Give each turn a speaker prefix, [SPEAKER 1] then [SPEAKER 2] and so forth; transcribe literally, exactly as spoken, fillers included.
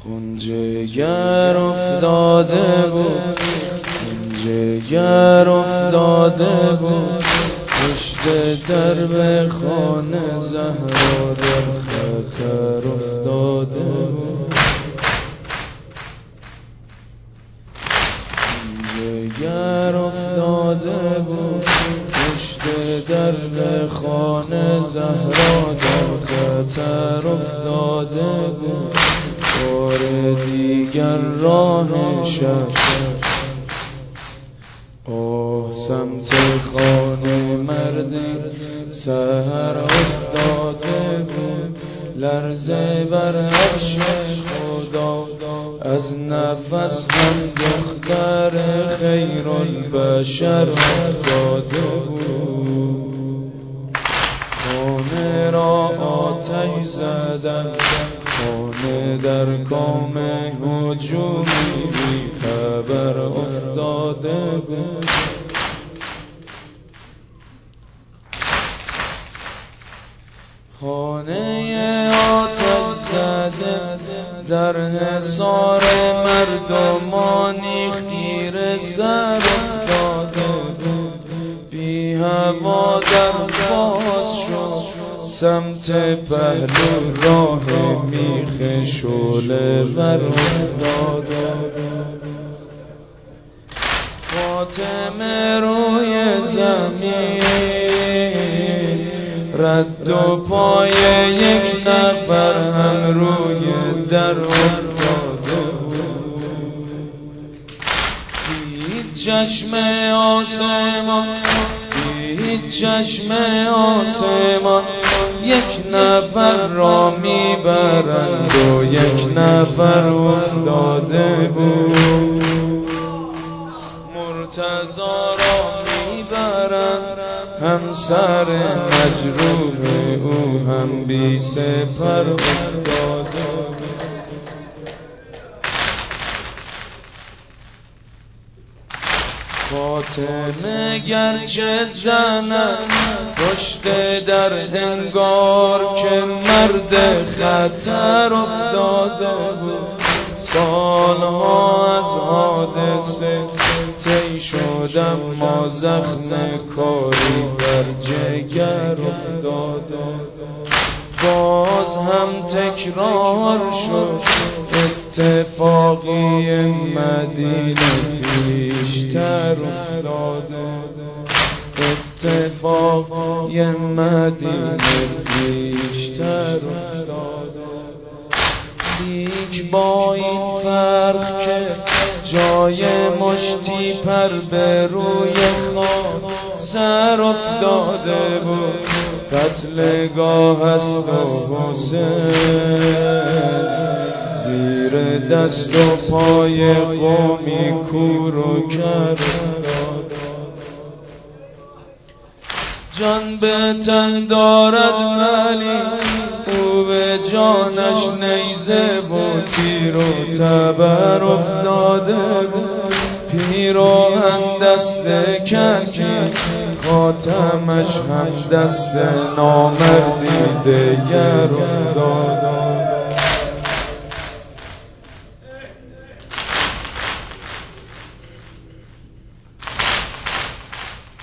[SPEAKER 1] خون جگر افتاده بود، خون جگر افتاده بود پشت درب خانه زهرا در خطر افتاده بود. خون جگر افتاده بود پشت درب خانه زهرا در خطر افتاده بود. بار دیگر راه شب آه سمت خانه مرد سحر افتاده بود. لرزه بر عرش خدا از نفس هم دختر خیر البشر افتاده بود. خانه را آتش زدن، خانه در کام هجومی بی خبر افتاده بود. خانه آتش زده در حصار مردمانی خیره سر افتاده بود. بی هوا در باز شد سمت پهلو راه میخ شعله ور افتاده. فاطمه روی زمین رد و پای یک نفر هم روی در افتاده بود. هیچ چشم آسمان، هیچ چشم آسمان یک نفر را میبرند و یک نفر افتاده بود. مرتضی را میبرند همسر مجروح او هم بی سپر افتاده بود. فاطمه گرچه زن است پشت در انگار که مرد خطر افتاده بود. سالها از حادثه طی شد اما زخم کاری بر جگر افتاده. باز هم تکرار شد اتفاقی مدینه پیشتر افتاده. اتفاقی مدینه پیشتر افتاده. لیک با این فرق که جای مشتی پر به روی خاک سر افتاده بود. قتلگاه است و حسین زیر دست و پای قومی کور و کر. جان به تن دارد ولی او به جانش نیزه و تیر و تبر افتاده بود. پیراهن دست کسی خاتمش هم دست نامردی دگر افتاده.